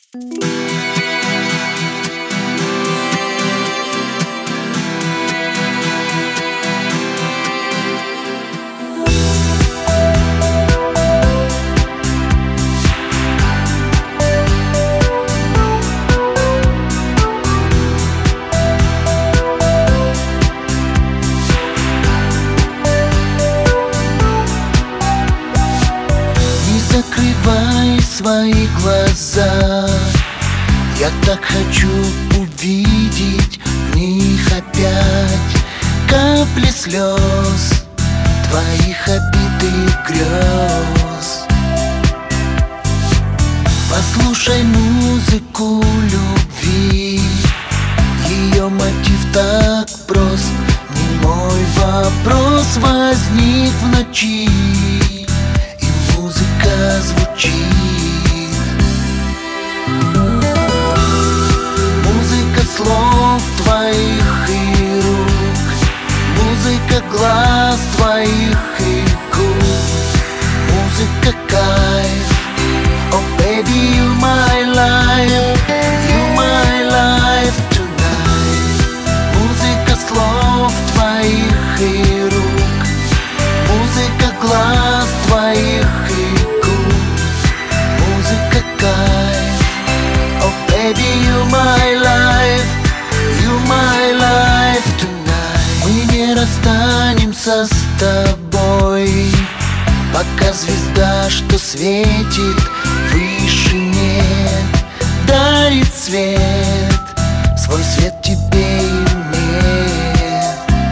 Закрывай свои глаза, я так хочу увидеть в них опять капли слез твоих обитых грез. Послушай музыку любви, ее мотив так прост. Немой вопрос возник в ночи, музыка звучит. Музыка слов твоих и рук, музыка глаз твоих и губ, музыка кайф. Oh baby, you my life, you my life tonight. Музыка слов твоих и рук, музыка глаз твоих и baby, you my life, you my life tonight. Мы не расстанемся с тобой, пока звезда, что светит в вышине, дарит свет, свой свет тебе и мне.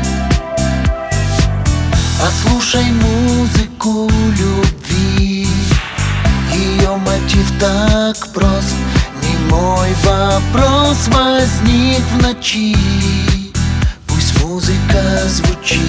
Послушай музыку любви, ее мотив так прост. Мой вопрос возник в ночи, пусть музыка звучит.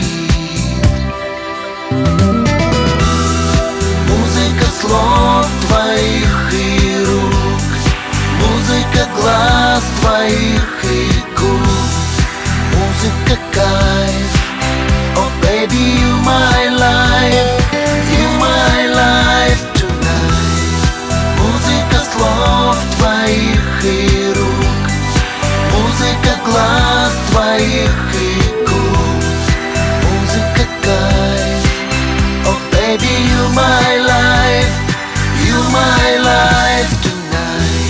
Музыка слов твоих и рук, музыка глаз твоих и губ, музыка кайф. Oh baby, you my life, you my life tonight. Музыка слов твоих и рук, музыка глаз твоих и губ, музыка кайф. Oh baby, you my life, you my life tonight.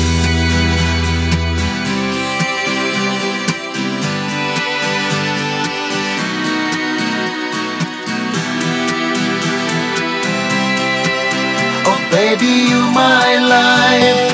Oh baby, you my life.